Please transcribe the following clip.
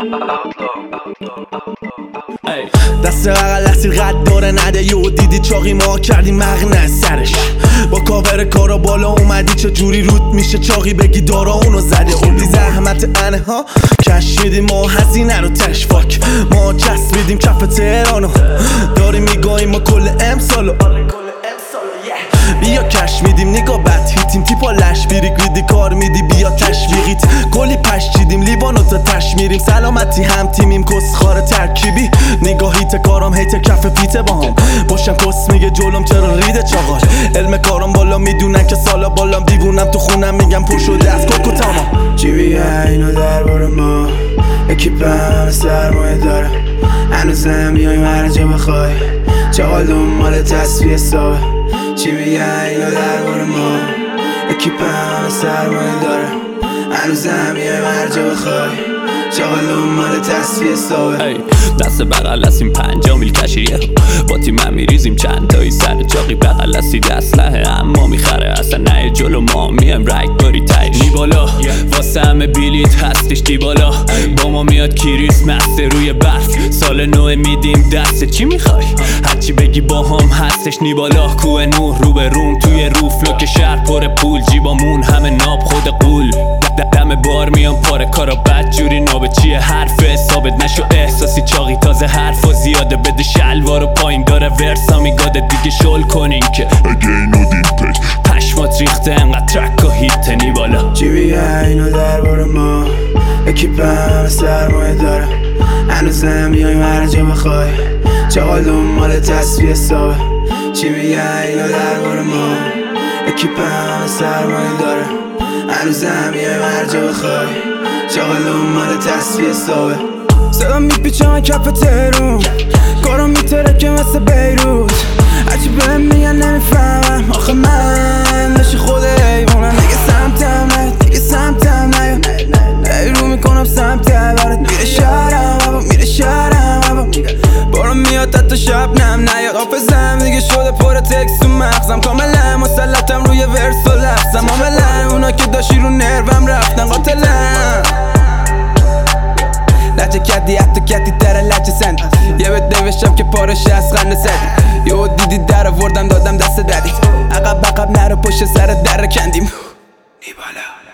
دست بغل اسیر قد داره نده یهو دیدی چاقی ما کردی مغنه سرش با کاور کارا بالا اومدی چه جوری رود میشه چاقی بگی دارا اونو زده خوردی زحمت انه ها کشیدیم ما هزینه رو تش فاک ما چسبیدیم کف تهرانو داریم میگاهیم ما کل امسالو بیا کش میدیم نگاه بد هیتیم تیپا لش بیریک ویدی کار میدی بیا تشویقیت کلی پش چیدیم لیوانو تا تش میریم سلامتی هم تیمیم کسخار ترکیبی نگاهیت کارم هیت کف پیته با هم باشم کس میگه جلوم چرا ریده چاقال علم کارم بالا میدونن که سالا بالام دیوونم تو خونم میگم پر شده از کوکو تمام چی میگه اینو درباره ما اکیپم سرمایه داره هنوزم میایم هر جا بخوای چاقال مال تصفیه صاحب چی میگه اینو درباره ما اکیپم سرمایه داره هنوزم میایم هر جا بخوای چاقال مال تصفیه صاحب دست بغل هستیم 5 میل کشیه با تیم میریزیم چند تایی سر چاقی بغل هستید اسلحه اما میخره اصلا نه جلو ما میم رگ باری تایش نی بالا واسه همه بیلیت هستش دی بالا با ما میاد کریسمس روی برف سال نو میدیم دست چی میخوای هرچی بگی با هم هستش نی بالا کوه نور رو به روم توی روف لوک شهر پر پول جیبامون همه ناب خود قول دم بار میام پاره کارا بد جوری نابه چیه حرف ثابت نشو احساسی چاقی تازه حرفا زیاده بده شلوارو پایین داره ورسا میگاده دیگه شل کنین که اگه اینو دین پشمات ریخته انقدر ترک و هیت نی بالا چی میگه اینو درباره ما اکیپم سرمایه داره هنوزم میایم هر جا بخوای چاقال مال تصفیه صاحب چی میگه اینو درباره ما اکیپم سرمایه داره هنوزم میایم هر جا بخوای چاقال مال تصفیه صاحب صدا میپیچم کف تهرون کارم میترکه مثل بیروت هرچی بهم میگن نمیفهمم آخه من مثل خود حیوانم دیگه سمتم نیا رو میکنم سمت برات میره شهرم بارو میاد حتی شب نیاد حافظم دیگه شده پر تکست تو مغزم کاملا مسلطم روی ورس و لفظم عاملا اونا که داشتی رو نروم رفتن قاتلم لچه کردی حتی کتی تره لچه سندی یه بد نوشتم که پارش از خنده زدی یهو دیدی در آوردم دادم دست دادی عقب نرو پشت سر در کندیم نی بالا